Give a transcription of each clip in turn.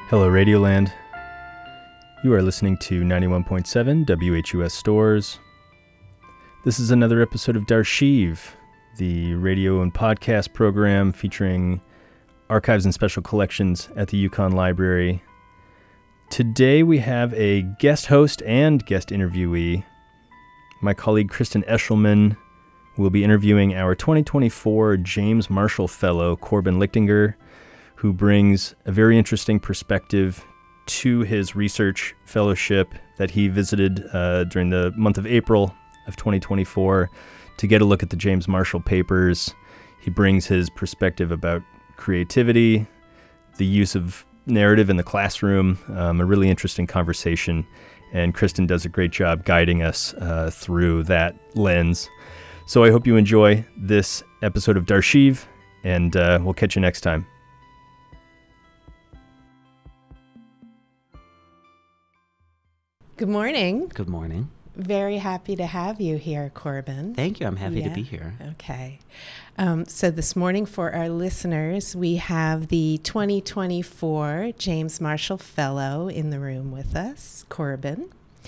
Hello, Radioland. You are listening to 91.7 WHUS Stores. This is another episode of Darshiv, the radio and podcast program featuring archives and special collections at the Yukon Library. Today we have a guest host and guest interviewee. My colleague Kristen Eshelman will be interviewing our 2024 James Marshall Fellow, Corbin Lichtinger, who brings a very interesting perspective to his research fellowship that he visited during the month of April of 2024 to get a look at the James Marshall papers. He brings his perspective about creativity, the use of narrative in the classroom, a really interesting conversation, and Kristen does a great job guiding us through that lens. So I hope you enjoy this episode of Darshiv, and we'll catch you next time. Good morning. Good morning. Very happy to have you here, Corbin. Thank you. I'm happy to be here. Okay. So this morning for our listeners, we have the 2024 James Marshall Fellow in the room with us, Corbin,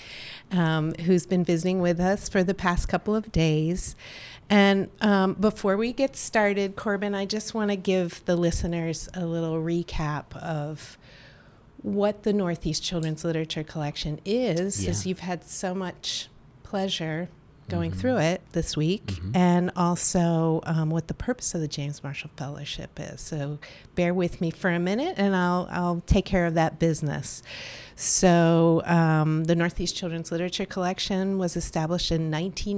who's been visiting with us for the past couple of days. And before we get started, Corbin, I just want to give the listeners a little recap of what the Northeast Children's Literature Collection is, as you've had so much pleasure going through it this week, and also what the purpose of the James Marshall Fellowship is. So bear with me for a minute, and I'll take care of that business. So the Northeast Children's Literature Collection was established in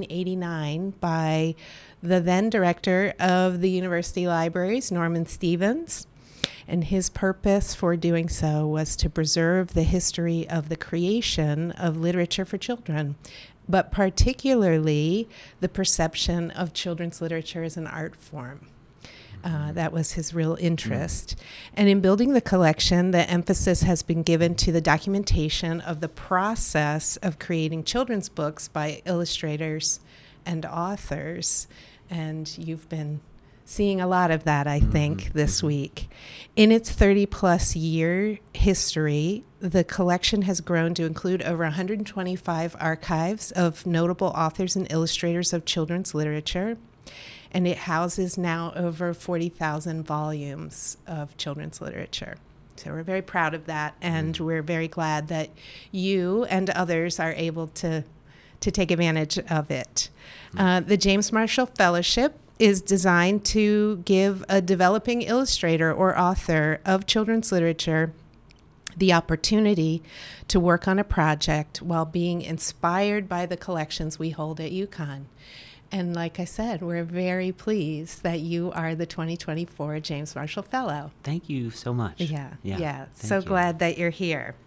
1989 by the then director of the University Libraries, Norman Stevens. And his purpose for doing so was to preserve the history of the creation of literature for children, but particularly the perception of children's literature as an art form. That was his real interest. And in building the collection, the emphasis has been given to the documentation of the process of creating children's books by illustrators and authors. And you've been seeing a lot of that, I think, this week. In its 30-plus year history, the collection has grown to include over 125 archives of notable authors and illustrators of children's literature, and it houses now over 40,000 volumes of children's literature. So we're very proud of that, and we're very glad that you and others are able to take advantage of it. The James Marshall Fellowship is designed to give a developing illustrator or author of children's literature the opportunity to work on a project while being inspired by the collections we hold at UConn. And like I said, we're very pleased that you are the 2024 James Marshall Fellow. Thank you so much. Yeah. So glad that you're here.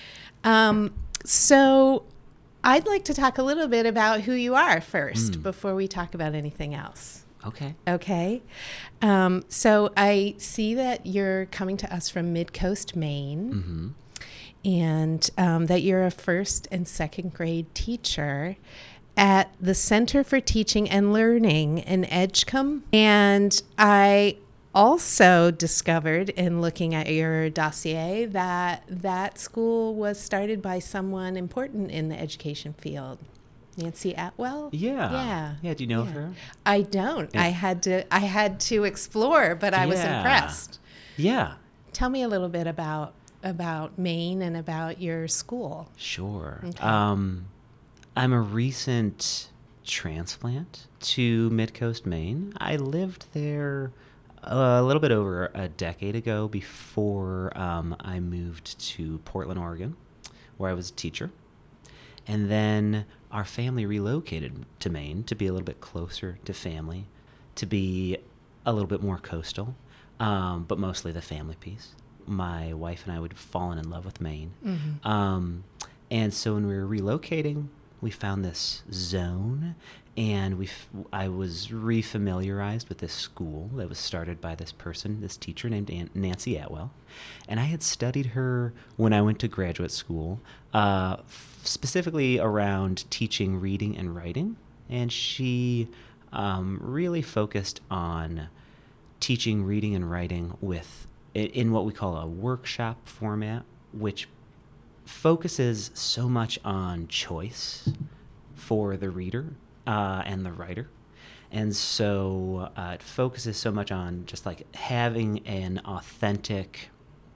So I'd like to talk a little bit about who you are first before we talk about anything else. Okay. So I see that you're coming to us from Midcoast, Maine, and that you're a first and second grade teacher at the Center for Teaching and Learning in Edgecombe. And I also discovered in looking at your dossier that that school was started by someone important in the education field. Nancy Atwell? Yeah. Do you know her? I don't. Yeah. I had to explore, but I was impressed. Yeah. Tell me a little bit about Maine and about your school. Sure. Okay. I'm a recent transplant to Midcoast, Maine. I lived there a little bit over a decade ago before I moved to Portland, Oregon, where I was a teacher. And then our family relocated to Maine to be a little bit closer to family, to be a little bit more coastal, but mostly the family piece. My wife and I would have fallen in love with Maine. And so when we were relocating, we found this zone, and I was refamiliarized with this school that was started by this teacher named Nancy Atwell. And I had studied her when I went to graduate school, specifically around teaching reading and writing. And she really focused on teaching reading and writing with in what we call a workshop format, which focuses so much on choice for the reader and the writer. And so it focuses so much on just like having an authentic,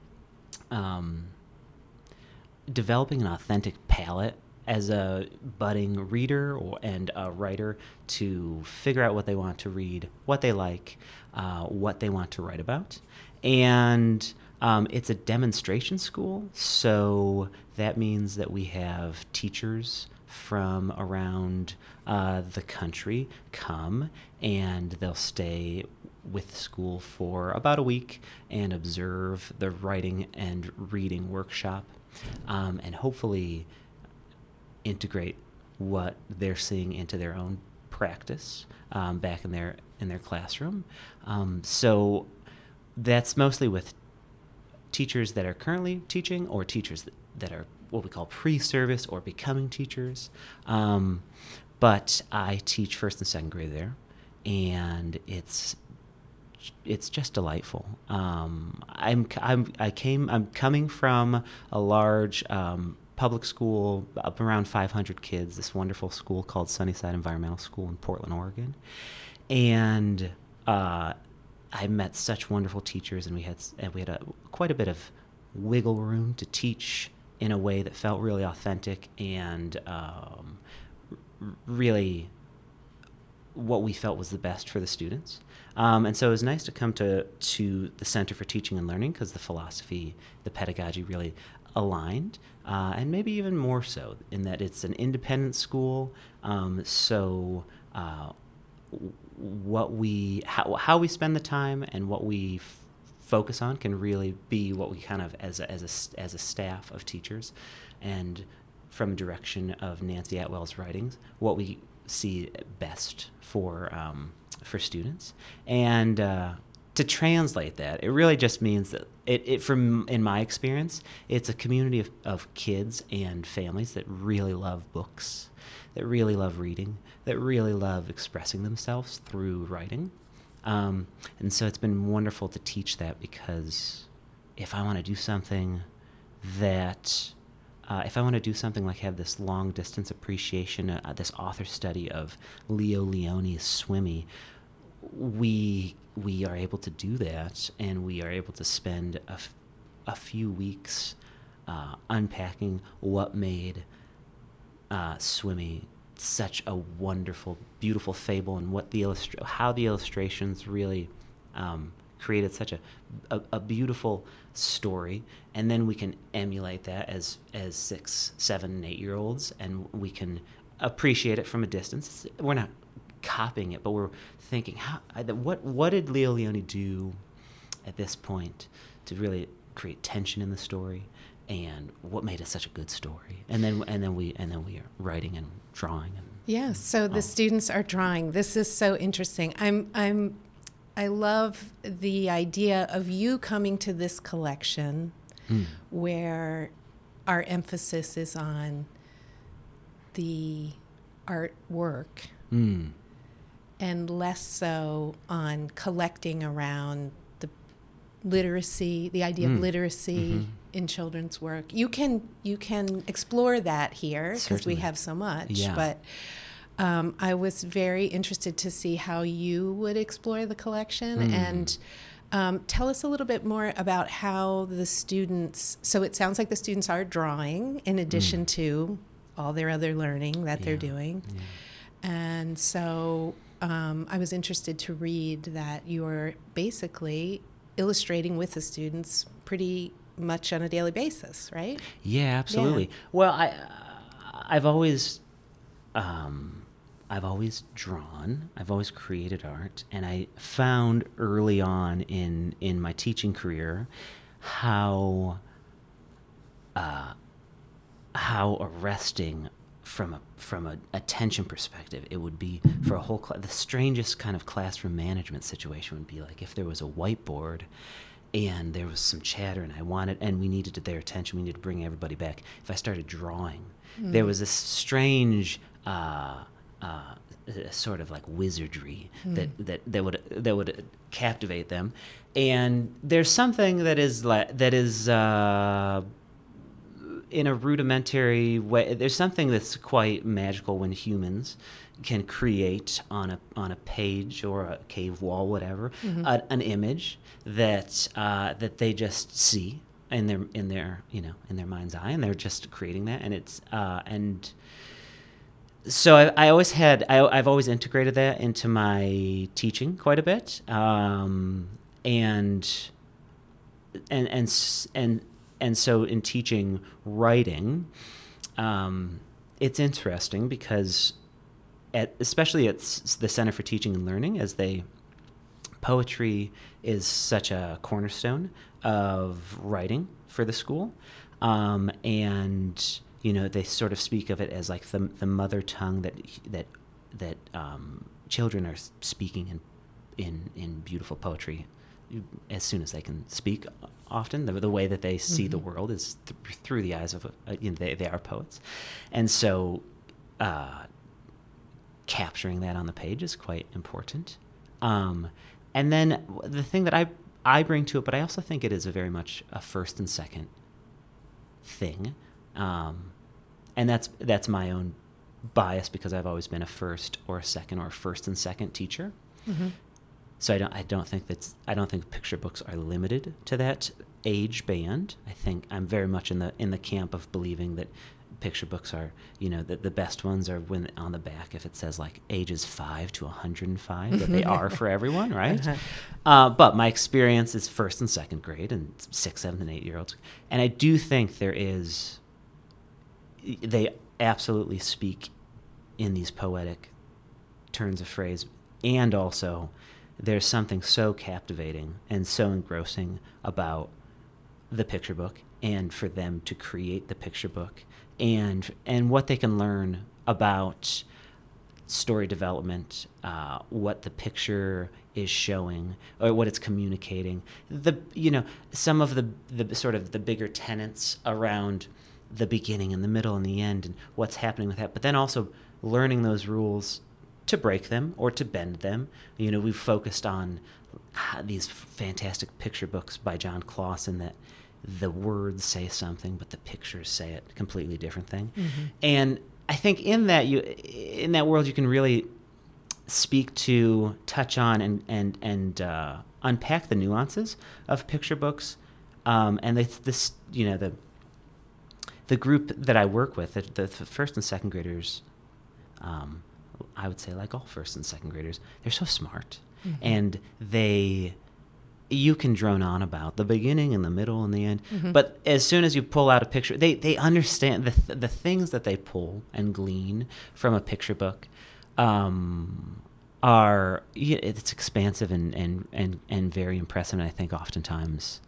developing an authentic palette as a budding reader and a writer to figure out what they want to read, what they like, what they want to write about. And it's a demonstration school, so that means that we have teachers from around the country come, and they'll stay with the school for about a week and observe the writing and reading workshop, and hopefully integrate what they're seeing into their own practice back in their classroom. So that's mostly with teachers that are currently teaching, or teachers that are what we call pre-service or becoming teachers. But I teach first and second grade there, and it's just delightful. I'm coming from a large public school, up around 500 kids, this wonderful school called Sunnyside Environmental School in Portland, Oregon. And I met such wonderful teachers, and we had quite a bit of wiggle room to teach in a way that felt really authentic and really what we felt was the best for the students. And so it was nice to come to the Center for Teaching and Learning, because the philosophy, the pedagogy really aligned, and maybe even more so in that it's an independent school. So how we spend the time and what we focus on can really be what we kind of as a staff of teachers, and from direction of Nancy Atwell's writings, what we see best for students. And to translate that, it really just means that in my experience, it's a community of kids and families that really love books, that really love reading, that really love expressing themselves through writing. And so it's been wonderful to teach that, because if I want to do something like have this long distance appreciation, this author study of Leo Leone's Swimmy, we are able to do that, and we are able to spend a few weeks unpacking what made Swimmy such a wonderful, beautiful fable, and what how the illustrations really created such a beautiful story. And then we can emulate that as 6, 7, and 8-year-olds, and we can appreciate it from a distance. We're not copying it, but we're thinking, what did Leo Leone do at this point to really create tension in the story, and what made it such a good story? And then we are writing and drawing. Yeah, so the students are drawing. This is so interesting. I love the idea of you coming to this collection where our emphasis is on the artwork and less so on collecting around the literacy, the idea of literacy in children's work. You can explore that here, because we have so much, but I was very interested to see how you would explore the collection. And tell us a little bit more about how the students, so it sounds like the students are drawing in addition to all their other learning that they're doing. And so I was interested to read that you're basically illustrating with the students pretty much on a daily basis, right? Yeah, absolutely. Yeah. Well, I've always drawn. I've always created art, and I found early on in my teaching career how arresting from a attention perspective it would be for a whole the strangest kind of classroom management situation would be like if there was a whiteboard and there was some chatter and we needed their attention, we needed to bring everybody back. If I started drawing, there was this strange sort of like wizardry that would captivate them. And there's something that is in a rudimentary way. There's something that's quite magical when humans can create on a page or a cave wall, whatever, an image that they just see in their mind's eye, and they're just creating that, and it's and so I've always integrated that into my teaching quite a bit, and so in teaching writing, it's interesting because especially at the Center for Teaching and Learning, poetry is such a cornerstone of writing for the school, and they sort of speak of it as like the mother tongue that children are speaking in beautiful poetry as soon as they can speak. Often the way that they see the world is through the eyes of they are poets, and so capturing that on the page is quite important. And then the thing that I bring to it, but I also think it is a very much a first and second thing. And that's my own bias because I've always been a first or a second or a first and second teacher. Mm-hmm. So I don't think picture books are limited to that age band. I think I'm very much in the camp of believing that picture books are, that the best ones are when on the back, if it says like ages 5 to 105, that they are for everyone, right? Uh-huh. But my experience is first and second grade and 6, 7, and 8-year-olds. And I do think they absolutely speak in these poetic turns of phrase. And also there's something so captivating and so engrossing about the picture book, and for them to create the picture book and what they can learn about story development, what the picture is showing or what it's communicating, some of the sort of the bigger tenets around the beginning and the middle and the end and what's happening with that, but then also learning those rules to break them or to bend them. We've focused on these fantastic picture books by John Clausen that the words say something, but the pictures say a completely different thing. Mm-hmm. And I think in that world, you can really speak to, touch on, and unpack the nuances of picture books. And the group that I work with, the first and second graders, I would say like all first and second graders, they're so smart, mm-hmm. and you can drone on about the beginning and the middle and the end, mm-hmm. but as soon as you pull out a picture, they understand the things that they pull and glean from a picture book it's expansive and very impressive, and I think oftentimes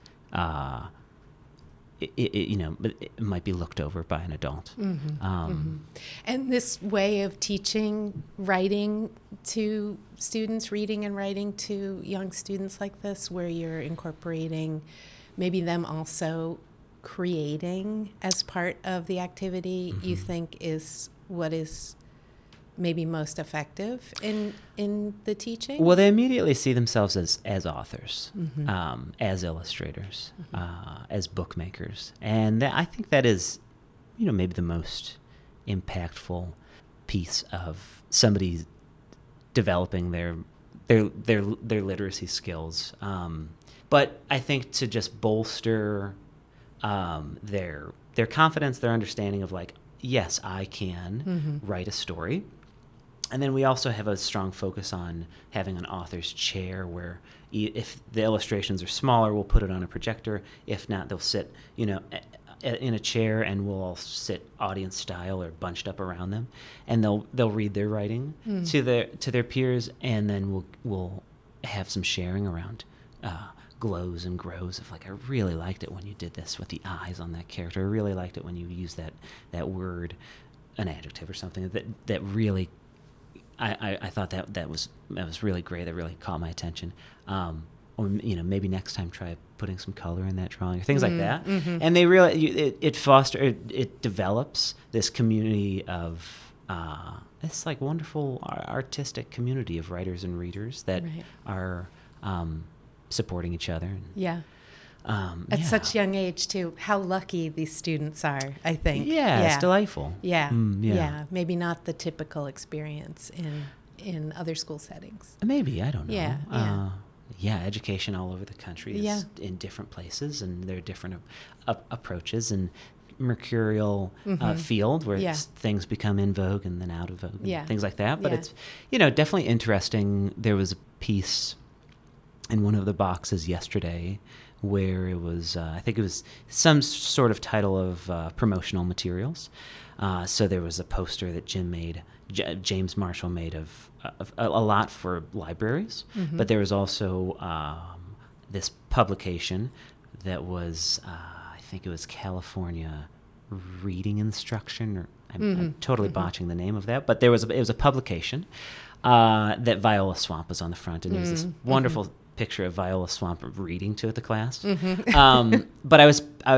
it might be looked over by an adult. Mm-hmm. Mm-hmm. And this way of teaching writing to students, reading and writing to young students like this, where you're incorporating maybe them also creating as part of the activity, mm-hmm. you think is what is maybe most effective in the teaching? Well, they immediately see themselves as authors, mm-hmm. As illustrators, mm-hmm. As bookmakers. And I think that is, maybe the most impactful piece of somebody developing their literacy skills. But I think to just bolster their confidence, their understanding of like, yes, I can mm-hmm. write a story. And then we also have a strong focus on having an author's chair where if the illustrations are smaller, we'll put it on a projector. If not, they'll sit, in a chair, and we'll all sit audience style or bunched up around them, and they'll read their writing to their peers, and then we'll have some sharing around glows and grows of like, I really liked it when you did this with the eyes on that character. I really liked it when you used that word, an adjective or something that really. I thought that was really great. That really caught my attention. Or maybe next time try putting some color in that drawing or things mm-hmm, like that. Mm-hmm. And they really it develops this community of this like wonderful artistic community of writers and readers that Right. are supporting each other. And, Yeah. At yeah. such young age, too. How lucky these students are, I think. Yeah, it's delightful. Yeah. Yeah. Yeah. Maybe not the typical experience in other school settings. Maybe, I don't know. Yeah, yeah. Yeah, education all over the country is Yeah. in different places, and there are different approaches and mercurial field where Yeah. things become in vogue and then out of vogue, and Yeah. things like that. But Yeah. it's, definitely interesting. There was a piece in one of the boxes yesterday where it was, I think it was some sort of title of promotional materials. So there was a poster that James Marshall made of a lot for libraries, but there was also this publication that was, I think it was California Reading Instruction, or I'm totally botching the name of that, but it was a publication that Viola Swamp was on the front, and it was this wonderful picture of Viola Swamp reading to the class. But I was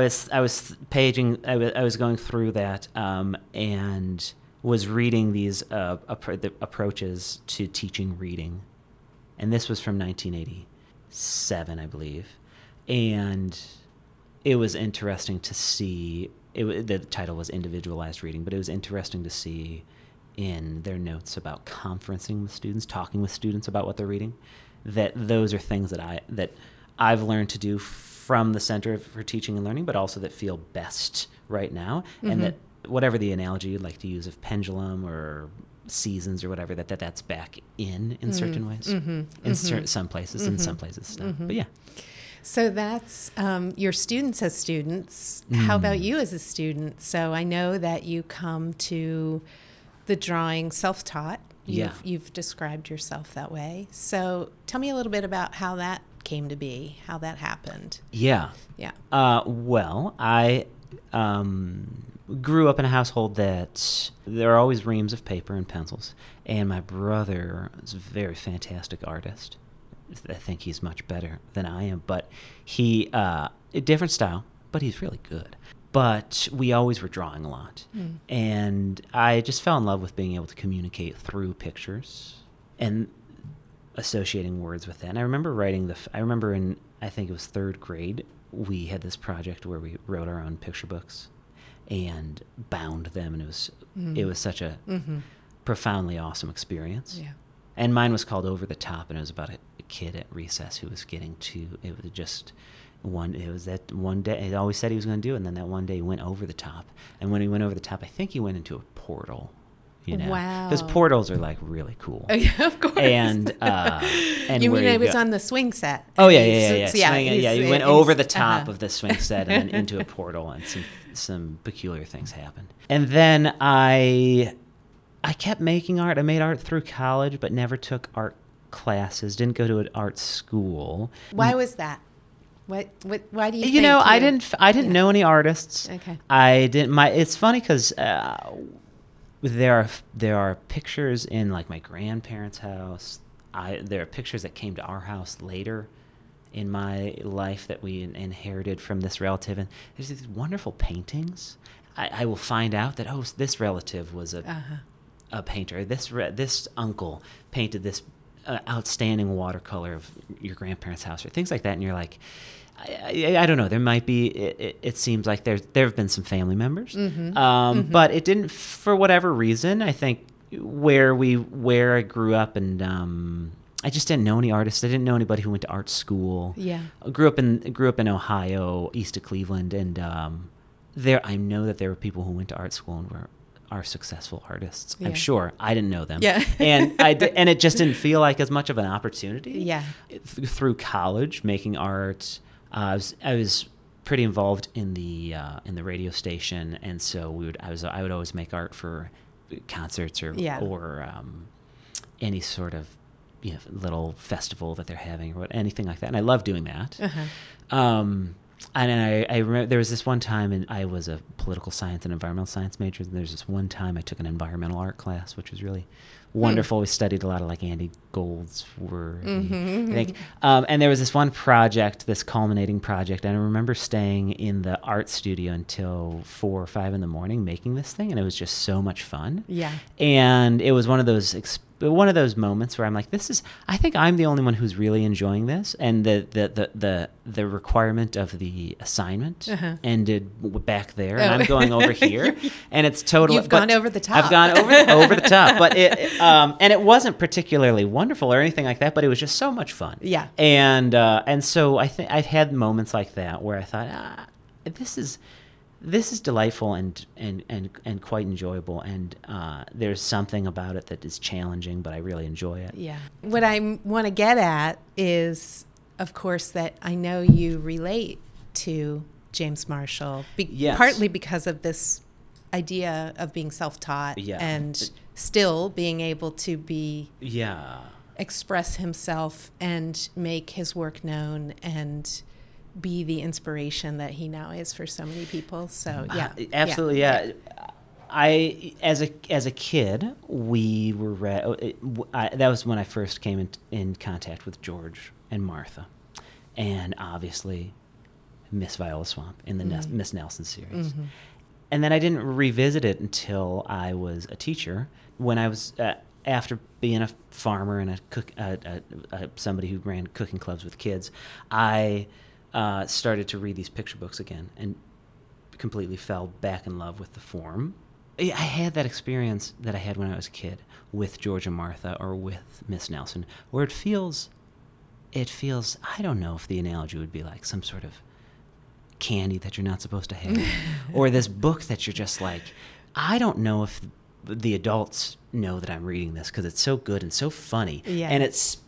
going through that and was reading these the approaches to teaching reading, and this was from 1987, I believe, and it was interesting to see. The title was Individualized Reading, but it was interesting to see in their notes about conferencing with students, talking with students about what they're reading, that those are things that I've learned to do from the Center for Teaching and Learning, but also that feel best right now, and that whatever the analogy you'd like to use of pendulum or seasons or whatever, that's back in certain ways, some places, in some places not. But yeah. So that's your students as students. How about you as a student? So I know that you come to the drawing self-taught. You've described yourself that way. So tell me a little bit about how that came to be, how that happened. Yeah. Yeah. Well, I grew up in a household that there are always reams of paper and pencils, and my brother is a very fantastic artist. I think he's much better than I am, but he, a different style, but he's really good. But we always were drawing a lot. And I just fell in love with being able to communicate through pictures and associating words with that. And I remember I think it was third grade, we had this project where we wrote our own picture books and bound them. And it was such a profoundly awesome experience. Yeah. And mine was called Over the Top, and it was about a kid at recess who was it was that one day, he always said he was going to do it, and then that one day he went over the top. And when he went over the top, I think he went into a portal, Wow. Because portals are like really cool. Of course. And you where mean it was go. on the swing set? Oh, yeah. You went over the top uh-huh. of the swing set and then into a portal, and some peculiar things happened. And then I kept making art. I made art through college, but never took art classes. Didn't go to an art school. Why was that? Why do you think I didn't know any artists. Okay. I didn't. It's funny because there are pictures in like my grandparents' house. There are pictures that came to our house later in my life that we inherited from this relative, and there's these wonderful paintings. I will find out that this relative was a painter. This uncle painted this outstanding watercolor of your grandparents' house, or things like that, and you're like, I don't know. There might be. It seems like there have been some family members, but it didn't, for whatever reason. I think where I grew up, and I just didn't know any artists. I didn't know anybody who went to art school. Yeah. I grew up in Ohio, east of Cleveland, and I know that there were people who went to art school and are successful artists. Yeah. I'm sure. I didn't know them. Yeah. and it just didn't feel like as much of an opportunity. Yeah. Through college, making art, I was pretty involved in the radio station, and so I would always make art for concerts or any sort of little festival that they're having or anything like that, and I love doing that. And I remember there was this one time, and I was a political science and environmental science major, and there's this one time I took an environmental art class, which was really wonderful. We studied a lot of like Andy Goldsworthy, I think. And there was this one project, this culminating project, and I remember staying in the art studio until 4 or 5 in the morning making this thing, and it was just so much fun. Yeah. And it was one of those moments where I'm like, I think I'm the only one who's really enjoying this, and the requirement of the assignment ended back there, and I'm going over here, and it's totally. You've gone over the top. I've gone over the top, but and it wasn't particularly wonderful or anything like that, but it was just so much fun. Yeah. And so I think I've had moments like that where I thought, this is delightful and quite enjoyable, and there's something about it that is challenging, but I really enjoy it. Yeah. What I want to get at is, of course, that I know you relate to James Marshall, Yes. partly because of this idea of being self-taught and still being able to express himself and make his work known and be the inspiration that he now is for so many people. So absolutely. I as a kid, we were that was when I first came in contact with George and Martha, and obviously Miss Viola Swamp in the Miss Nelson series. And then I didn't revisit it until I was a teacher, when I was after being a farmer and somebody who ran cooking clubs with kids. I started to read these picture books again and completely fell back in love with the form. I had that experience that I had when I was a kid with George and Martha or with Miss Nelson, where it feels, I don't know if the analogy would be like some sort of candy that you're not supposed to have, or this book that you're just like, I don't know if the adults know that I'm reading this because it's so good and so funny, and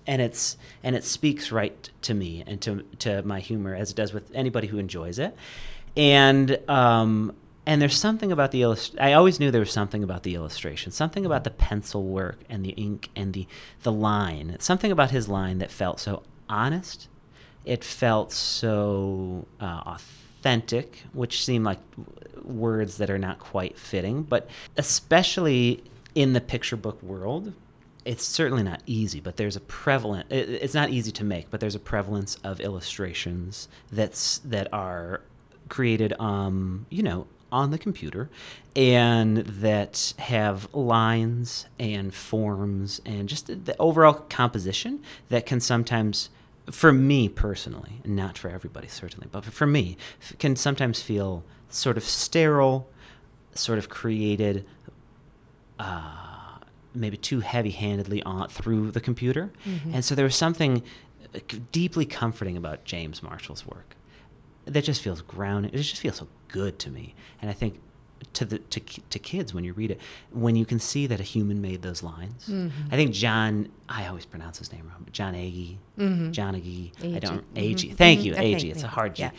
it speaks right to me and to my humor, as it does with anybody who enjoys it. And there's something about I always knew there was something about the illustration, something about the pencil work and the ink and the line, something about his line that felt so honest. It felt so authentic, which seemed like words that are not quite fitting, but especially in the picture book world, it's certainly not easy, but there's a it's not easy to make, but there's a prevalence of illustrations that are created, on the computer, and that have lines and forms and just the overall composition that can sometimes, for me personally, and not for everybody certainly, but for me, can sometimes feel sort of sterile, sort of created maybe too heavy-handedly through the computer. And so there was something deeply comforting about James Marshall's work that just feels grounded. It just feels so good to me. And I think to kids, when you read it, when you can see that a human made those lines. I think I always pronounce his name wrong, but John Agee, John Agee, Agee. Thank you, Agee. It's a hard G.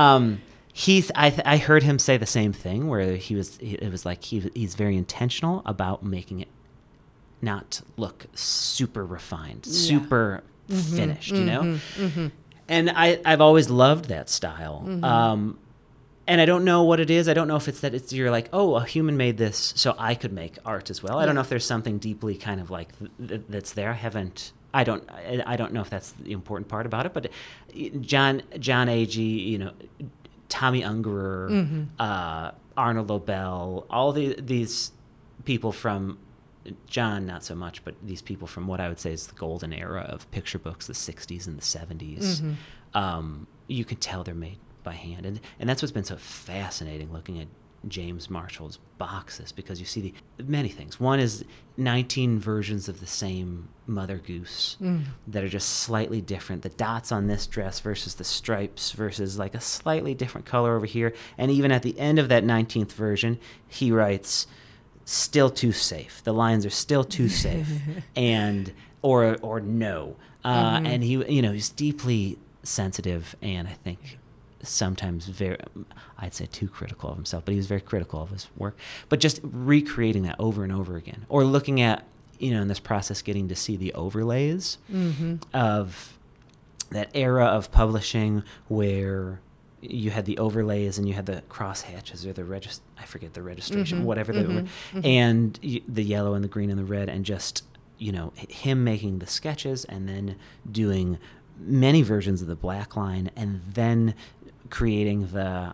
I heard him say the same thing, where it was like he's very intentional about making it not look super refined, super finished, And I've always loved that style. And I don't know what it is. I don't know if it's you're like, oh, a human made this, so I could make art as well. I don't know if there's something deeply kind of like that's there. I don't know if that's the important part about it. But John Agee, Tommy Ungerer, Arnold Lobel, all these people from John, not so much, but these people from what I would say is the golden era of picture books, the 60s and the 70s. You can tell they're made by hand. And that's what's been so fascinating looking at James Marshall's boxes, because you see many things. One is 19 versions of the same Mother Goose that are just slightly different. The dots on this dress versus the stripes versus like a slightly different color over here. And even at the end of that 19th version, he writes, still too safe. The lines are still too safe, and or no. And he's deeply sensitive, and I think sometimes I'd say too critical of himself, but he was very critical of his work. But just recreating that over and over again, or looking at, in this process, getting to see the overlays of that era of publishing where you had the overlays and you had the cross hatches or I forget the registration, Mm-hmm. whatever they were, Mm-hmm. and the yellow and the green and the red, and just, him making the sketches and then doing many versions of the black line, and then creating the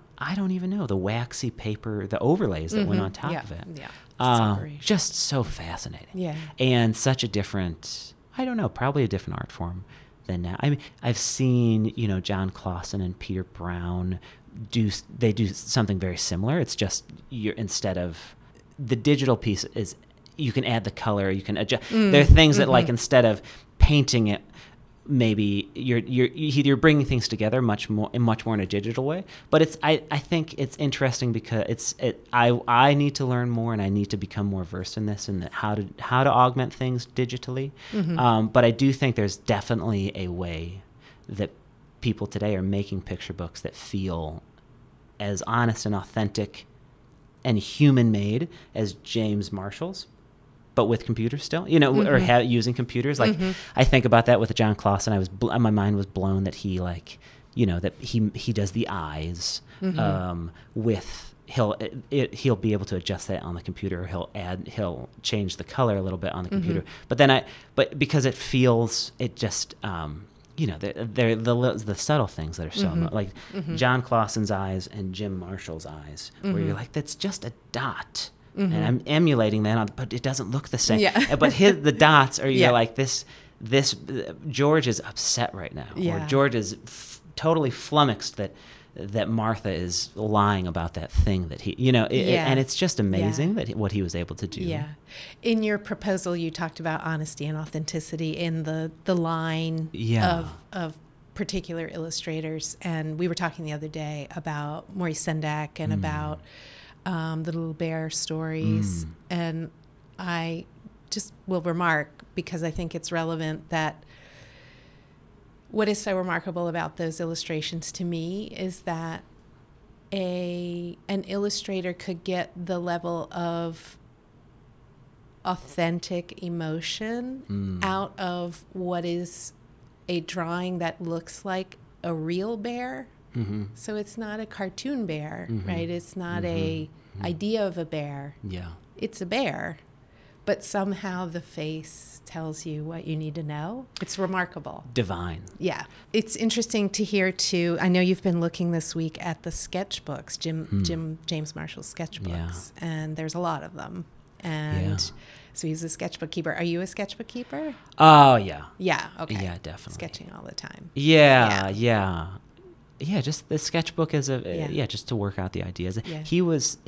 waxy paper, the overlays that went on top of it. Yeah. Just so fascinating. Yeah. And such a different, probably a different art form than now. I mean, I've seen, John Clausen and Peter Brown do something very similar. It's just instead of the digital piece is you can add the color, you can adjust. There are things that, like, instead of painting it, maybe you're bringing things together much more in a digital way. But I think it's interesting because I need to learn more, and I need to become more versed in this and how to augment things digitally. But I do think there's definitely a way that people today are making picture books that feel as honest and authentic and human made as James Marshall's, but with computers still, or using computers. Like, I think about that with John Clausen. My mind was blown that he, like, that he does the eyes with, he'll be able to adjust that on the computer. Or he'll change the color a little bit on the computer. But because it just, they're the subtle things that are so like John Clausen's eyes and Jim Marshall's eyes, where you're like, that's just a dot. And I'm emulating that, but it doesn't look the same. Yeah. But the dots are, you're like, this George is upset right now. Yeah. Or George is totally flummoxed that Martha is lying about that thing that he, and it's just amazing that what he was able to do. Yeah. In your proposal, you talked about honesty and authenticity in the line of particular illustrators. And we were talking the other day about Maurice Sendak and about the Little Bear stories. And I just will remark, because I think it's relevant, that what is so remarkable about those illustrations to me is that an illustrator could get the level of authentic emotion out of what is a drawing that looks like a real bear. So it's not a cartoon bear, right? It's not a idea of a bear. Yeah. It's a bear, but somehow the face tells you what you need to know. It's remarkable. Divine. Yeah. It's interesting to hear too. I know you've been looking this week at the sketchbooks, James Marshall's sketchbooks, and there's a lot of them. And so he's a sketchbook keeper. Are you a sketchbook keeper? Oh, yeah. Yeah. Okay. Yeah, definitely. Sketching all the time. Yeah. Yeah, just the sketchbook as just to work out the ideas. Yeah. He was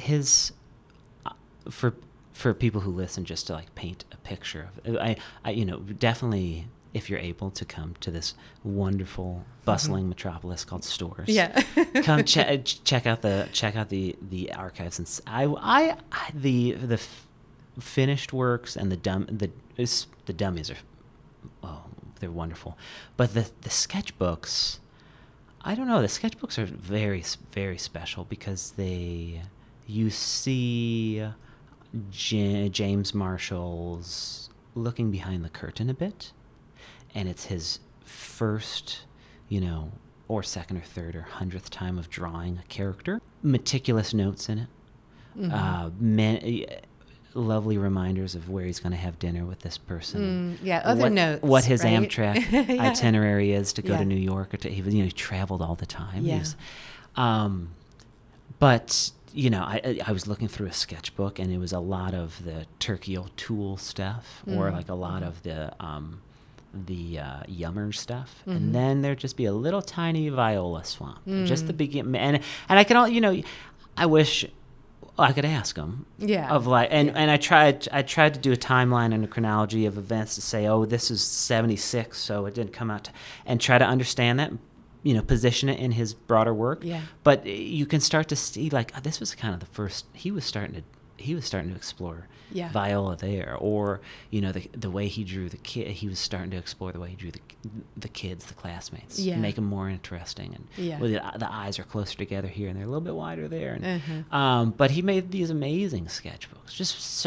for people who listen, just to, like, paint a picture of it. I definitely, if you're able to come to this wonderful bustling metropolis called Storrs, come check out the archives, and the finished works and the dummies are they're wonderful, but the sketchbooks, I don't know. The sketchbooks are very, very special because you see James Marshall's looking behind the curtain a bit, and it's his first, or second or third or 100th time of drawing a character. Meticulous notes in it. Lovely reminders of where he's going to have dinner with this person. Notes. What his right? Amtrak itinerary is to go to New York. He traveled all the time. Yeah. But I was looking through a sketchbook, and it was a lot of the Turkey O'Toole stuff, or like a lot of the Yummer stuff, and then there'd just be a little tiny viola swamp, just the beginning. And I can I wish I could ask him. Yeah. And I tried to do a timeline and a chronology of events to say, oh, this is 76, so it didn't come out, and try to understand that, position it in his broader work. Yeah. But you can start to see, like, this was kind of the first, he was starting to explore viola there, or the way he drew the kid. He was starting to explore the way he drew the kids, the classmates, make them more interesting, and the eyes are closer together here, and they're a little bit wider there. And but he made these amazing sketchbooks, just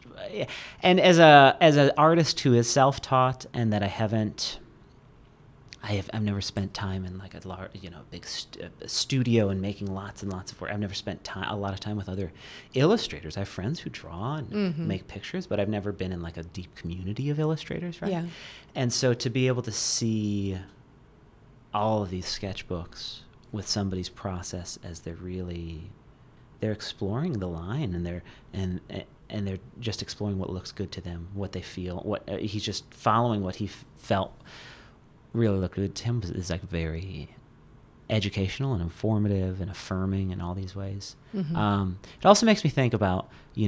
and as an artist who is self-taught, and that I haven't I've never spent time in like a large, big studio and making lots and lots of work. I've never spent a lot of time with other illustrators. I have friends who draw and make pictures, but I've never been in like a deep community of illustrators, right? Yeah. And so to be able to see all of these sketchbooks with somebody's process as they're exploring the line, and they're just exploring what looks good to them, what they feel, he's just following what he felt really looked good to him, is like very educational and informative and affirming in all these ways. It also makes me think about,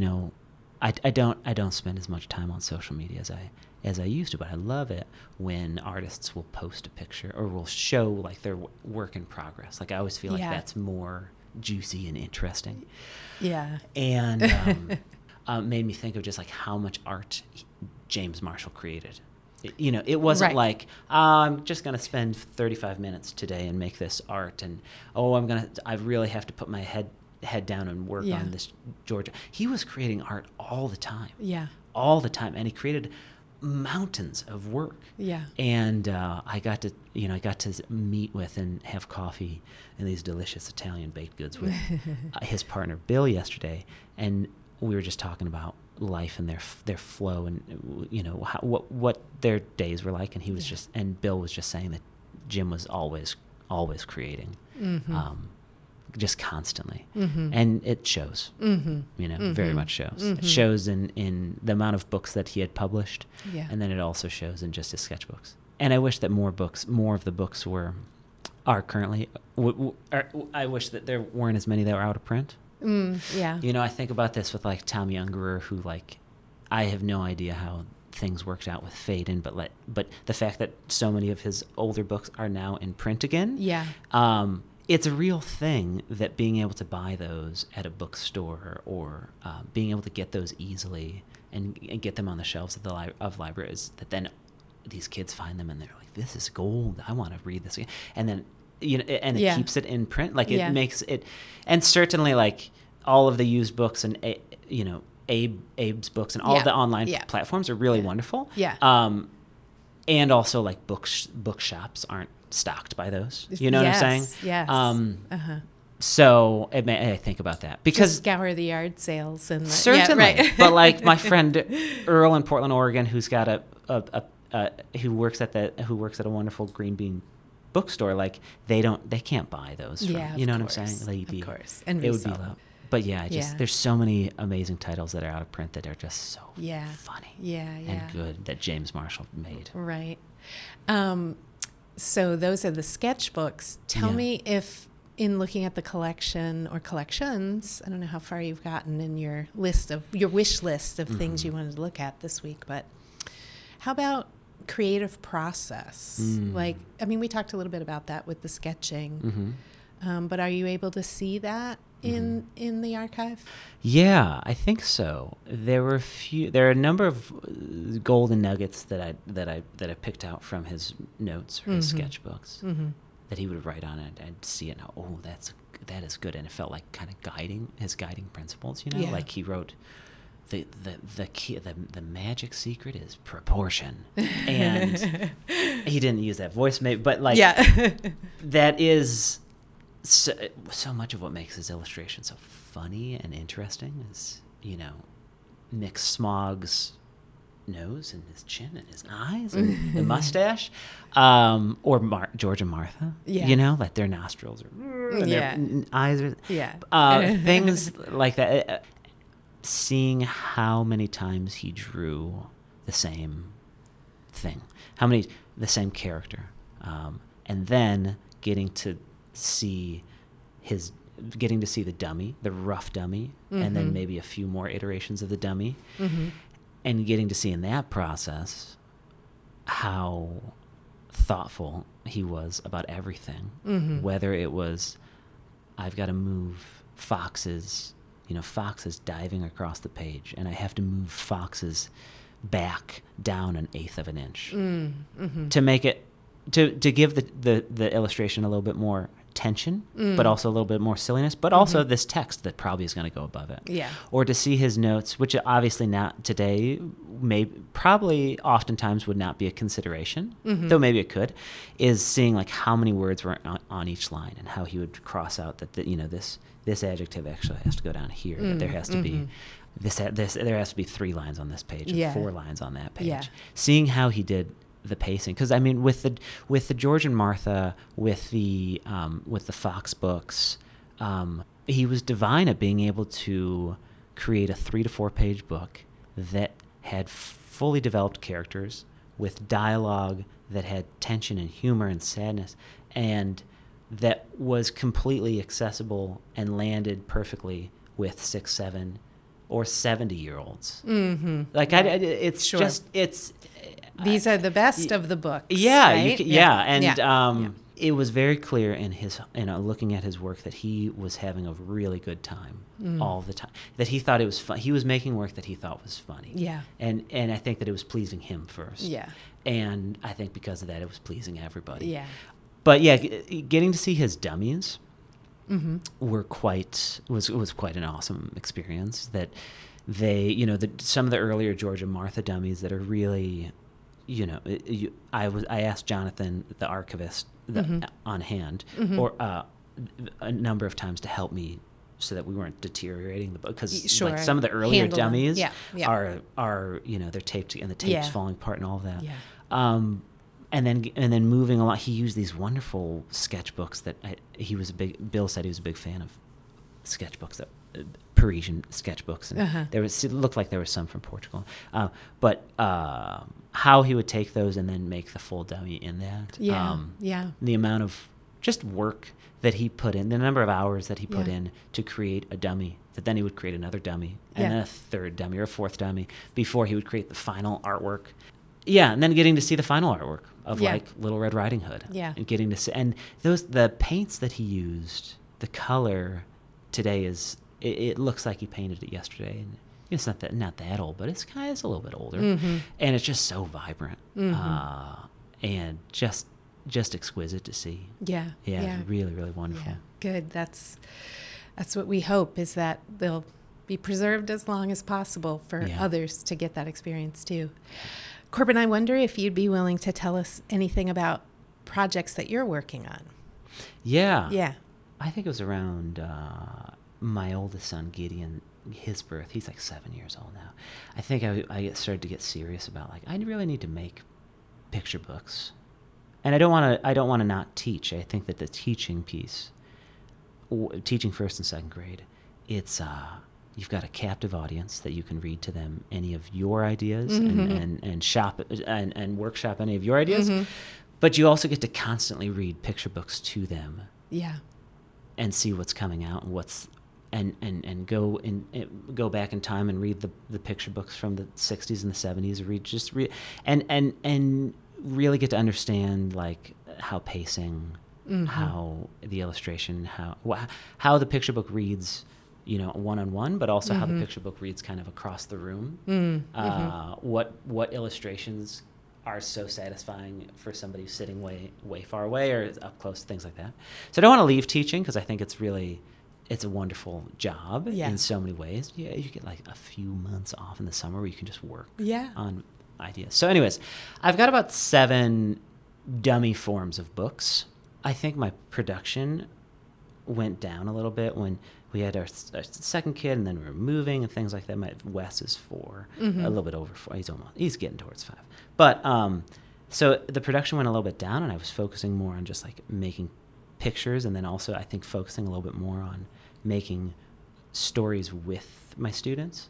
I don't spend as much time on social media as I used to, but I love it when artists will post a picture or will show like their work in progress. Like I always feel like that's more juicy and interesting. Yeah. And made me think of just like how much art James Marshall created. It wasn't like, I'm just going to spend 35 minutes today and make this art, and I really have to put my head down and work on this Georgia. He was creating art all the time. Yeah. All the time. And he created mountains of work. Yeah. And I got to meet with and have coffee and these delicious Italian baked goods with his partner Bill yesterday, and we were just talking about life and their flow, and what their days were like, and he was and Bill was just saying that Jim was always creating, just constantly, and it shows, very much shows. It shows in the amount of books that he had published, and then it also shows in just his sketchbooks. And I wish that more of the books are currently. I wish that there weren't as many that were out of print. Yeah. I think about this with like Tom Ungerer, who like, I have no idea how things worked out with Faden, but the fact that so many of his older books are now in print again. Yeah. It's a real thing that being able to buy those at a bookstore or being able to get those easily and get them on the shelves of libraries, that then these kids find them and they're like, this is gold. I want to read this again. And then, and it keeps it in print. Like it makes it, and certainly like all of the used books and, Abe's books and all of the online platforms are really wonderful. Yeah. And also like bookshops aren't stocked by those. You know what I'm saying? Yes. So I think about that because just scour the yard sales and certainly, but like my friend Earl in Portland, Oregon, who's got who works at a wonderful Green Bean bookstore, like they can't buy those. What I'm saying? Of course, and it would be low. But there's so many amazing titles that are out of print that are just so funny, and good that James Marshall made. Right. So those are the sketchbooks. Tell me if, in looking at the collection or collections, I don't know how far you've gotten in your wish list of things you wanted to look at this week, but how about creative process? Like, I mean, we talked a little bit about that with the sketching, but are you able to see that in the archive? Yeah, I think so. There are a number of golden nuggets that I picked out from his notes or his sketchbooks that he would write on it. I'd see it and that is good, and it felt like kind of his guiding principles. Like he wrote. The key, the magic secret is proportion, and he didn't use that voice, maybe, but like that is so much of what makes his illustration so funny and interesting. Is Nick Smog's nose and his chin and his eyes and the mustache, or George and Martha. Like their nostrils are and their eyes are things like that. Seeing how many times he drew the same thing, the same character, and then getting to see the dummy, the rough dummy, and then maybe a few more iterations of the dummy, and getting to see in that process how thoughtful he was about everything, whether it was, I've got to move Fox's diving across the page, and I have to move Fox's back down 1/8 of an inch to make it to give the illustration a little bit more tension, but also a little bit more silliness, but also this text that probably is going to go above it. Yeah. Or to see his notes, which obviously not today probably oftentimes would not be a consideration, though maybe it could, is seeing like how many words were on each line and how he would cross out that this adjective actually has to go down here. That there has to be there has to be 3 lines on this page and 4 lines on that page. Yeah. Seeing how he did the pacing, because I mean with the George and Martha, with the Fox books, he was divine at being able to create a 3 to 4 page book that had fully developed characters with dialogue that had tension and humor and sadness, and that was completely accessible and landed perfectly with 6, 7, or 70-year-olds. Mm-hmm. Like it's Sure. just it's. These are the best of the books. Yeah, right? and it was very clear in his looking at his work that he was having a really good time all the time. That he thought it was fun. He was making work that he thought was funny. Yeah. And I think that it was pleasing him first. Yeah. And I think because of that, it was pleasing everybody. Yeah. But yeah, getting to see his dummies were was quite an awesome experience. That they, some of the earlier George and Martha dummies that are really, I asked Jonathan, the archivist, on hand, or a number of times to help me so that we weren't deteriorating the book, because like some of the earlier dummies are they're taped and the tape's falling apart and all of that. Yeah. And then moving along, he used these wonderful sketchbooks that Bill said he was a big fan of sketchbooks, that Parisian sketchbooks, and it looked like there was some from Portugal, but how he would take those and then make the full dummy in that. The amount of just work that he put in, the number of hours that he put in to create a dummy, that then he would create another dummy and then a third dummy or a fourth dummy before he would create the final artwork. Yeah, and then getting to see the final artwork of like Little Red Riding Hood. Yeah. And getting to see, and the paints that he used, the color today it looks like he painted it yesterday, and it's not that old, but it's a little bit older, and it's just so vibrant, and just exquisite to see. Yeah. Really, really wonderful. Yeah. Good. That's what we hope, is that they'll be preserved as long as possible for others to get that experience too. Corbin, I wonder if you'd be willing to tell us anything about projects that you're working on. Yeah. Yeah. I think it was around my oldest son, Gideon, his birth. He's like 7 years old now. I think I started to get serious about, like, I really need to make picture books. And I don't want to not teach. I think that the teaching piece, teaching first and second grade, it's you've got a captive audience that you can read to them any of your ideas and shop and workshop any of your ideas, but you also get to constantly read picture books to them. Yeah. And see what's coming out and and go back in time and read the picture books from the 60s and the 70s. And really get to understand like how pacing, how the illustration, how the picture book reads, one-on-one, but also how the picture book reads kind of across the room. What illustrations are so satisfying for somebody who's sitting way far away or up close, things like that. So I don't want to leave teaching, because I think it's a wonderful job in so many ways. Yeah, you get like a few months off in the summer where you can just work on ideas. So anyways, I've got about 7 dummy forms of books. I think my production went down a little bit when we had our second kid, and then we were moving and things like that. Wes is 4, a little bit over 4. He's getting towards 5. But so the production went a little bit down, and I was focusing more on just like making pictures, and then also I think focusing a little bit more on making stories with my students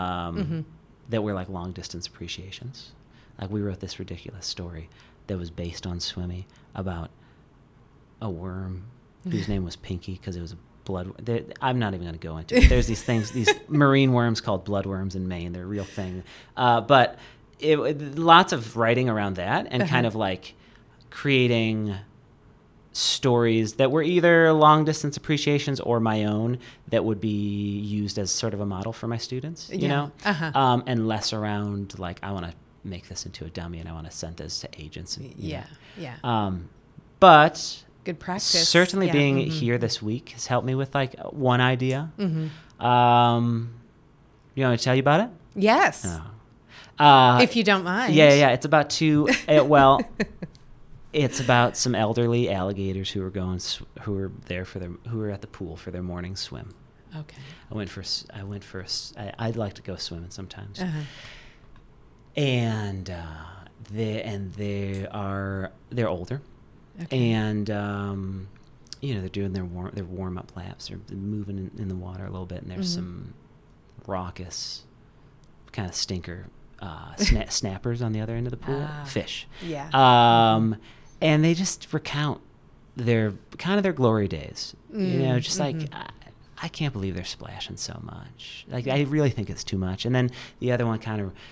that were like long distance appreciations. Like we wrote this ridiculous story that was based on Swimmy about a worm whose name was Pinky because it was a I'm not even going to go into it. There's these marine worms called bloodworms in Maine. They're a real thing. But lots of writing around that and kind of like creating stories that were either long distance appreciations or my own that would be used as sort of a model for my students, and less around like, I want to make this into a dummy and I want to send this to agents. And, but good practice. Certainly being here this week has helped me with like one idea. You want me to tell you about it? Yes. If you don't mind. Yeah. It's about it's about some elderly alligators who are at the pool for their morning swim. Okay. I'd like to go swimming sometimes. Uh-huh. And they're older. Okay. And they're doing their warm up laps. They're moving in the water a little bit, and there's some raucous kind of stinker snappers on the other end of the pool, fish. Yeah. And they just recount their glory days. Just like I can't believe they're splashing so much. Like I really think it's too much. And then the other one kind of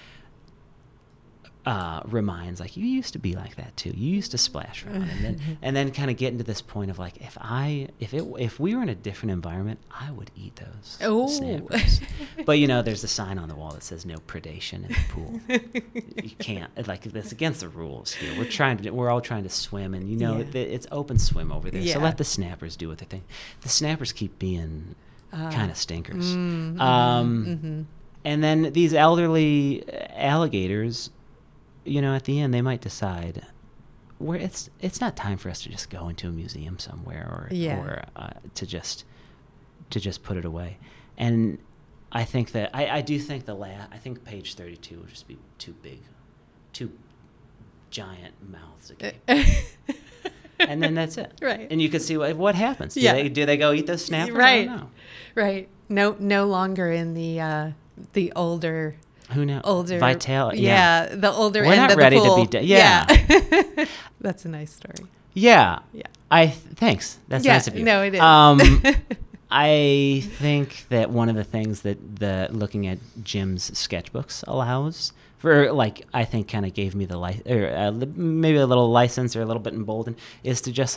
reminds, like, you used to be like that too. You used to splash around, and then kind of get into this point of like, if we were in a different environment, I would eat those snappers. But there's a sign on the wall that says no predation in the pool. You can't, like, that's against the rules here. We're all trying to swim, and it's open swim over there. So let the snappers do what they think. The snappers keep being kind of stinkers. And then these elderly alligators, at the end, they might decide where it's not time for us to just go into a museum somewhere or to just put it away. And I think that I do think I think page 32 will just be too big, two giant mouths agape. And then that's it. Right. And you can see what happens. Do they go eat those snappers? Right. I don't know. Right. No longer in the older. Who knows? Older Vitality. Yeah, the older We're end not of the ready pool. to be yeah. That's a nice story. Yeah. Yeah. Thanks. That's nice of you. No, it is. I think that one of the things that looking at Jim's sketchbooks allows for, like, I think kind of gave me maybe a little license or a little bit emboldened, is to just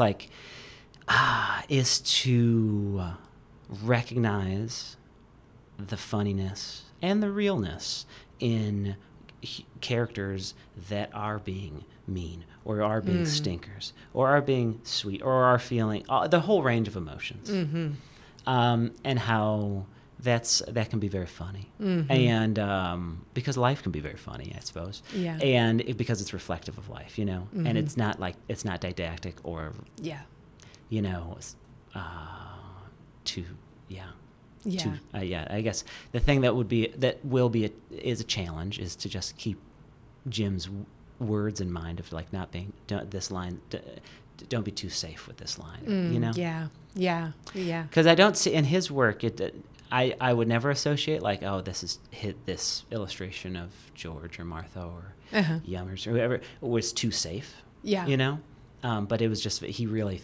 is to recognize the funniness and the realness in characters that are being mean or are being stinkers or are being sweet or are feeling the whole range of emotions. And how that can be very funny. And because life can be very funny, I suppose. Yeah. And because it's reflective of life, and it's not didactic or I guess the thing is a challenge is to just keep Jim's words in mind of, like, not being this line. Don't be too safe with this line. Yeah. Because I don't see in his work I would never associate, like, oh, this illustration of George or Martha or Yummers or whoever was too safe. Yeah. But it was just he really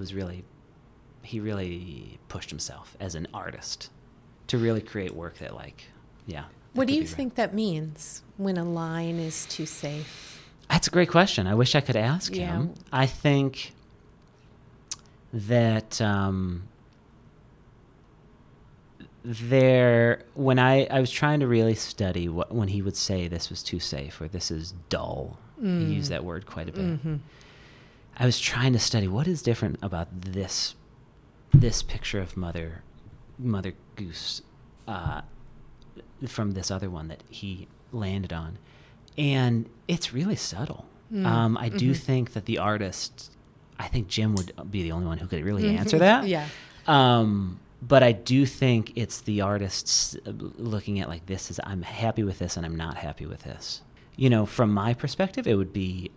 pushed himself as an artist to really create work that, like, What do you think that means when a line is too safe? That's a great question. I wish I could ask him. I think that when I was trying to really study when he would say this was too safe or this is dull, he used that word quite a bit. I was trying to study what is different about this picture of Mother Goose from this other one that he landed on, and it's really subtle. I do think that the artist, I think Jim would be the only one who could really answer that. Yeah. But I do think it's the artists looking at, like, I'm happy with this and I'm not happy with this. From my perspective, it would be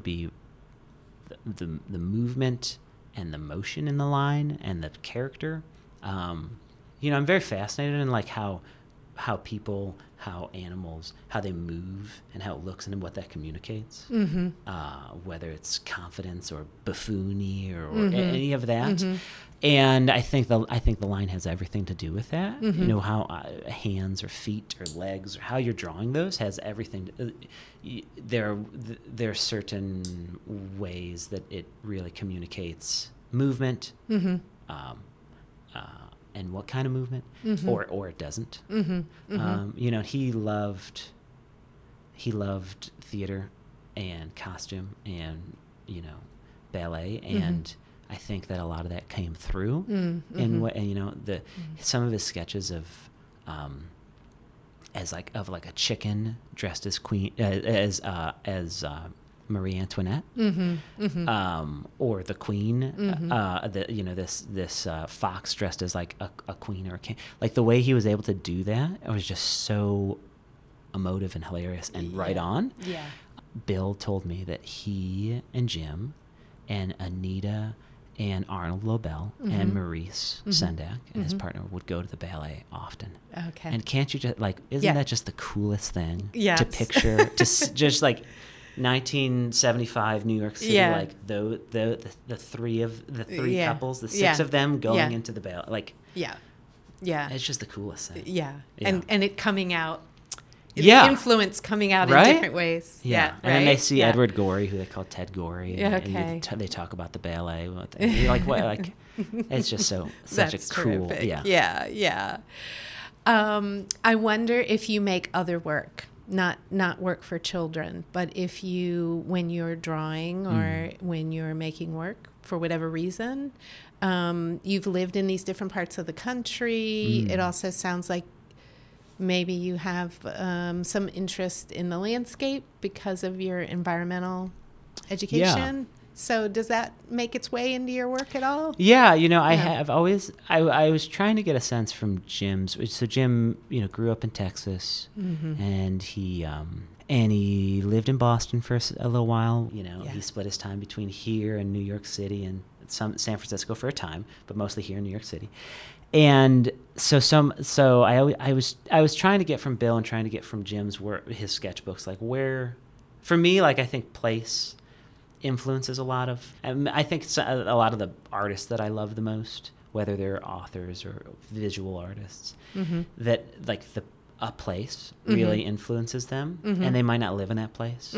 the movement and the motion in the line and the character. I'm very fascinated in, like, how people, how animals, how they move and how it looks and what that communicates. Whether it's confidence or buffoony or any of that. And I think the line has everything to do with that. How hands or feet or legs or how you're drawing those has everything. There are certain ways that it really communicates movement, and what kind of movement, or it doesn't. He loved theater and costume and ballet, and I think that a lot of that came through in what some of his sketches of as like a chicken dressed as queen as Marie Antoinette, or the queen, this fox dressed as like a queen or a king. Like the way he was able to do that, it was just so emotive and hilarious and right on. Yeah. Bill told me that he and Jim and Anita and Arnold Lobel and Maurice Sendak and his partner would go to the ballet often. Okay. And can't you just isn't that just the coolest thing Yes. to picture? Just like 1975 New York City, like the three couples, the six of them going into the ballet, like yeah. it's just the coolest thing. Yeah. Yeah. And it coming out. Yeah. The influence coming out Right? in different ways. Yeah. And then they see Edward Gorey, who they call Ted Gorey. Yeah, and okay. they talk about the ballet. You're like, what? Like, it's just such That's a cool. terrific. Yeah. Yeah. I wonder if you make other work, not work for children, but if you, when you're drawing or when you're making work for whatever reason, you've lived in these different parts of the country. It also sounds like maybe you have some interest in the landscape because of your environmental education. So does that make its way into your work at all? Yeah, I have always, I was trying to get a sense from Jim's. So Jim, grew up in Texas, and he lived in Boston for a little while. He split his time between here and New York City and San Francisco for a time, but mostly here in New York City. And so I was trying to get from Bill and trying to get from Jim's work, his sketchbooks, like where, for me, like I think place influences a lot of, I think a lot of the artists that I love the most, whether they're authors or visual artists, that like a place really influences them, and they might not live in that place.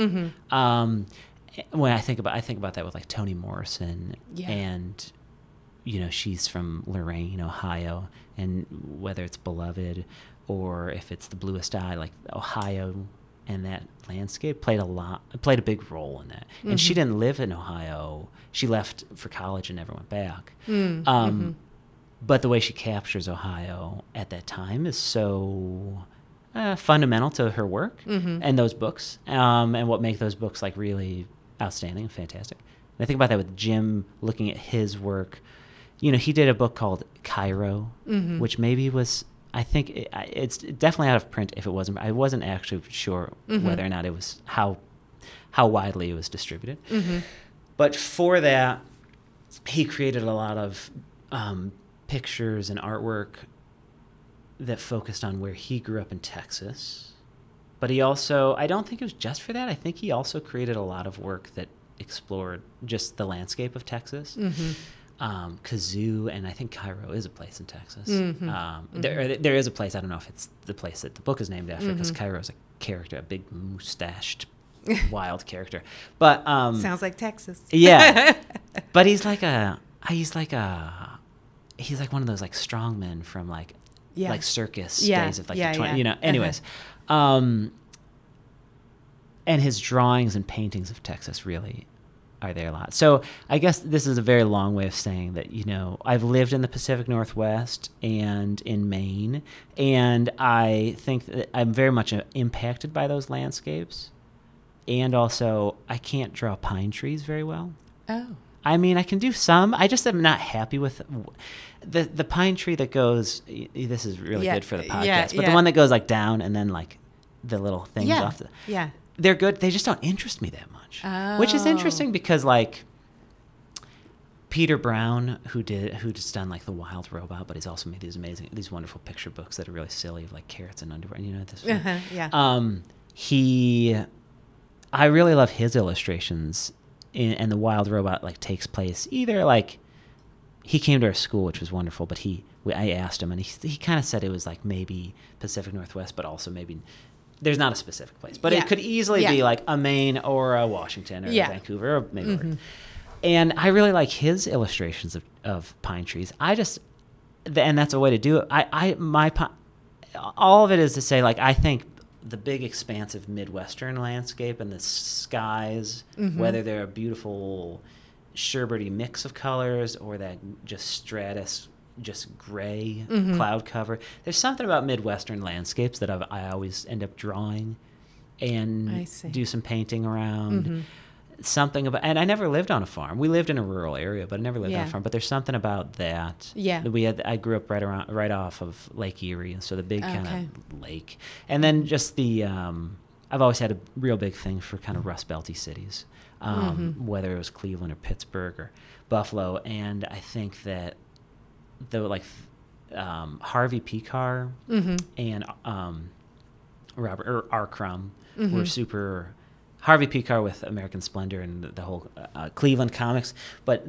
When I think about that with like Toni Morrison, and she's from Lorain, Ohio, and whether it's Beloved or if it's The Bluest Eye, like Ohio and that landscape played a big role in that. And she didn't live in Ohio. She left for college and never went back. But the way she captures Ohio at that time is so fundamental to her work and those books, and what make those books like really outstanding and fantastic. And I think about that with Jim, looking at his work. He did a book called Cairo, which maybe was, I think it's definitely out of print. If it wasn't, I wasn't actually sure whether or not it was how widely it was distributed. But for that, he created a lot of pictures and artwork that focused on where he grew up in Texas. But he also, I don't think it was just for that. I think he also created a lot of work that explored just the landscape of Texas. Kazoo, and I think Cairo is a place in Texas. There is a place, I don't know if it's the place that the book is named after, because Cairo is a character, a big mustached wild character. But sounds like Texas. Yeah. But he's like one of those like strong men from like circus days of like the 20s, anyways. And his drawings and paintings of Texas really are there a lot. So I guess this is a very long way of saying that, I've lived in the Pacific Northwest and in Maine, and I think that I'm very much impacted by those landscapes. And also, I can't draw pine trees very well. Oh. I mean, I can do some. I just am not happy with the pine tree that goes, this is really good for the podcast, but the one that goes like down and then like the little things off they're good. They just don't interest me that much, which is interesting because like Peter Brown, who's done like The Wild Robot, but he's also made these wonderful picture books that are really silly of like carrots and underwear. This. I really love his illustrations, and The Wild Robot like takes place either like he came to our school, which was wonderful, but I asked him, and he kind of said it was like maybe Pacific Northwest, but also maybe. There's not a specific place, but it could easily be like a Maine or a Washington or a Vancouver or maybe. And I really like his illustrations of pine trees. And that's a way to do it. All of it is to say, like, I think the big expansive Midwestern landscape and the skies, whether they're a beautiful sherbety mix of colors or that just stratus just gray cloud cover. There's something about Midwestern landscapes that I always end up drawing and do some painting around. Something about, and I never lived on a farm. We lived in a rural area, but I never lived on a farm. But there's something about that. Yeah. I grew up right off of Lake Erie, and so the big kind of lake. And then just I've always had a real big thing for kind of Rust Belty cities, whether it was Cleveland or Pittsburgh or Buffalo. And I think that Harvey Pekar and R. Crumb were super. Harvey Pekar with American Splendor and the whole Cleveland comics, but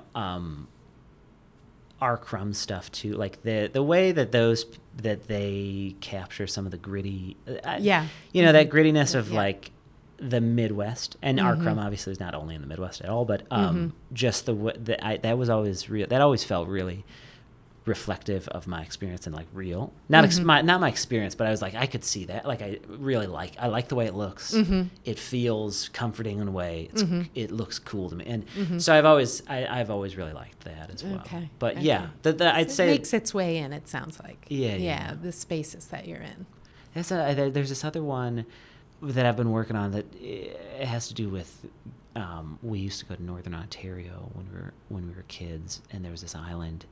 R. Crumb stuff too, like the way that they capture some of the gritty, that grittiness of like the Midwest, and R. Crumb obviously is not only in the Midwest at all, but just the way that was always real. That always felt really reflective of my experience and like real, not my experience, but I was like, I could see that. Like I like the way it looks. It feels comforting in a way. It looks cool to me, and so I've always really liked that as well. But I'd say it makes its way in. It sounds like the spaces that you're in. There's this other one that I've been working on that it has to do with. We used to go to Northern Ontario when we were kids, and there was this island.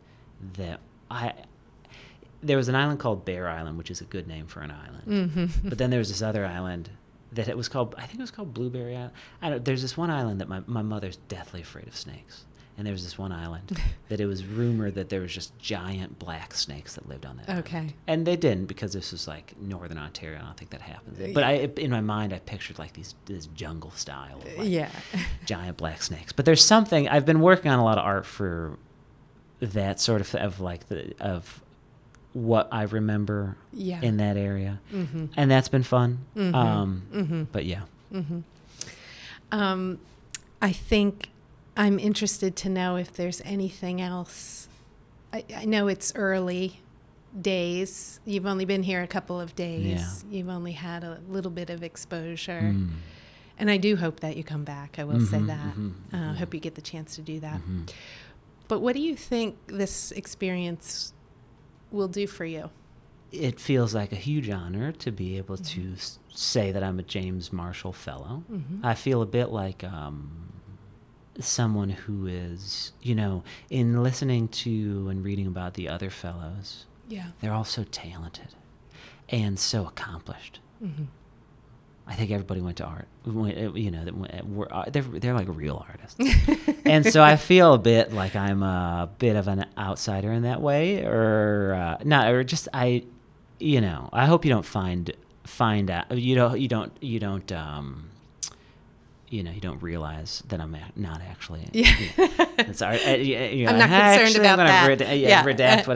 There was an island called Bear Island, which is a good name for an island. But then there was this other island that I think it was called Blueberry Island. There's this one island that my mother's deathly afraid of snakes. And there was this one island that it was rumored that there was just giant black snakes that lived on that island. And they didn't, because this was like Northern Ontario. I don't think that happens. But in my mind, I pictured like this jungle style of like giant black snakes. But there's something, I've been working on a lot of art for that sort of like of what I remember in that area, and that's been fun. But I think I'm interested to know if there's anything else. I know it's early days. You've only been here a couple of days. You've only had a little bit of exposure. And I do hope that you come back. I will say that. I hope you get the chance to do that. But what do you think this experience will do for you? It feels like a huge honor to be able to say that I'm a James Marshall Fellow. I feel a bit like someone who is, in listening to and reading about the other fellows, they're all so talented and so accomplished. I think everybody went to art, they're like real artists. And so I feel a bit like I'm a bit of an outsider in that way, I hope you don't find out, you don't realize that I'm not actually. It's art. I'm not concerned about that. Redact.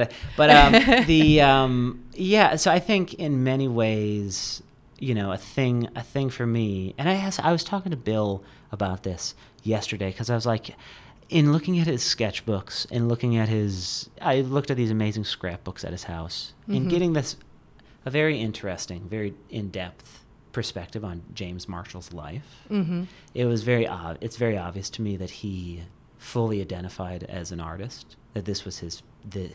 But so I think in many ways, a thing for me, and I was talking to Bill about this yesterday, because I was like, in looking at his sketchbooks and I looked at these amazing scrapbooks at his house, and getting a very interesting, very in-depth perspective on James Marshall's life. It's very obvious to me that he fully identified as an artist, that this was his thing.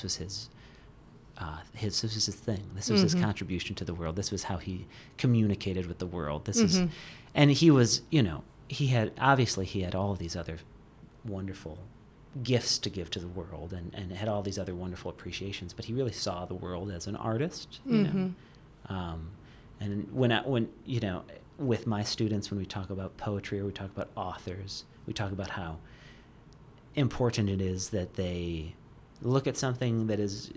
This was his contribution to the world. This was how he communicated with the world. And he was, he had all of these other wonderful gifts to give to the world, and had all these other wonderful appreciations, but he really saw the world as an artist, and when with my students, when we talk about poetry or we talk about authors, we talk about how important it is that they look at something that is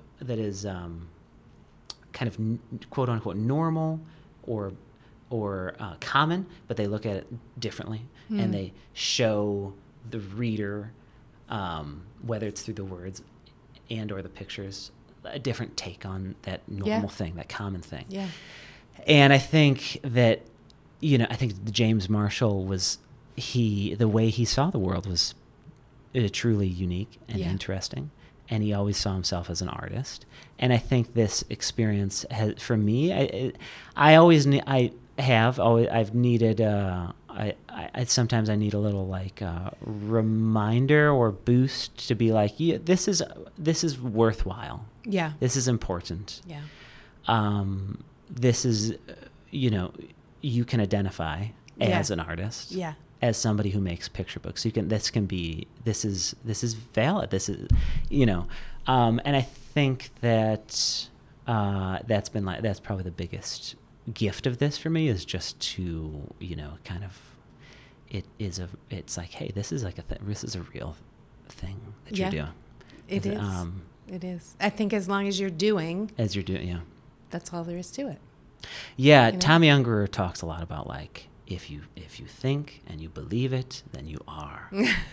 kind of quote unquote normal or common, but they look at it differently, and they show the reader, whether it's through the words and or the pictures, a different take on that normal thing, that common thing. And I think that, James Marshall the way he saw the world was truly unique and interesting. And he always saw himself as an artist. And I think this experience has, for me, I've needed I sometimes I need a little like reminder or boost to be like, yeah, this is worthwhile. Yeah. This is important. Yeah. This is, you can identify as an artist. Yeah. As somebody who makes picture books. This is valid. This is, and I think that that's probably the biggest gift of this for me, is just to, kind of, it's like, hey, this is like this is a real thing that you're doing. It is. It is. I think as long as you're doing. As you're doing, yeah. That's all there is to it. Yeah, Tommy Ungerer talks a lot about like, if you think and you believe it, then you are,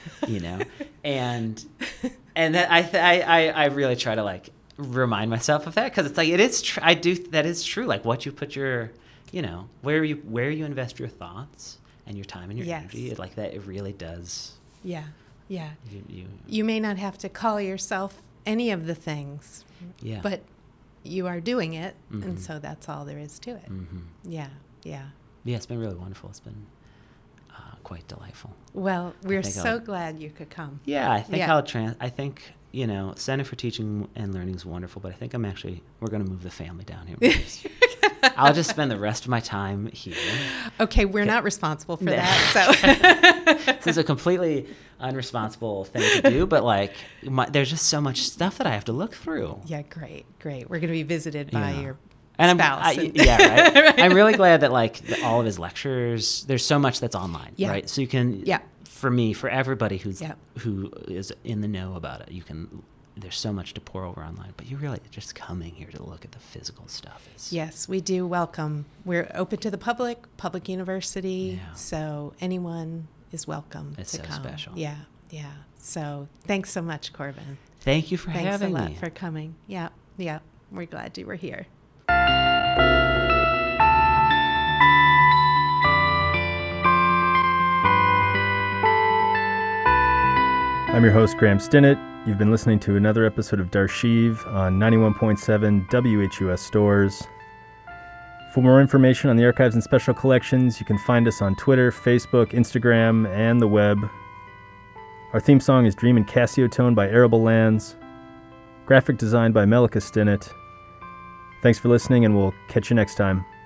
and that I really try to like remind myself of that, because it's like, it is that is true. Like what you put your, where you invest your thoughts and your time and your energy, like that, it really does. Yeah. Yeah. You may not have to call yourself any of the things, but you are doing it. Mm-hmm. And so that's all there is to it. Mm-hmm. Yeah. Yeah. Yeah, it's been really wonderful. It's been quite delightful. Well, we're so glad you could come. Yeah, I think I think, Center for Teaching and Learning is wonderful, but I think we're going to move the family down here. I'll just spend the rest of my time here. Okay, we're not responsible for that. So this is a completely unresponsible thing to do, but like, there's just so much stuff that I have to look through. Yeah, great. We're going to be visited by your and spouse. Right? Right. I'm really glad that like all of his lectures, there's so much that's online, right? So you can, for everybody who is in the know about it, there's so much to pour over online, but you really just coming here to look at the physical stuff is. Yes, we do welcome. We're open to the public university, so anyone is welcome it's to so come. Special. Yeah. So thanks so much, Corbin. Thank you for having me. Thanks a lot for coming. Yeah. We're glad you were here. I'm your host, Graham Stinnett. You've been listening to another episode of Darshiv on 91.7 WHUS Stores. For more information on the archives and special collections, you can find us on Twitter, Facebook, Instagram, and the web. Our theme song is Dream in Casio Tone by Arable Lands. Graphic design by Melika Stinnett. Thanks for listening, and we'll catch you next time.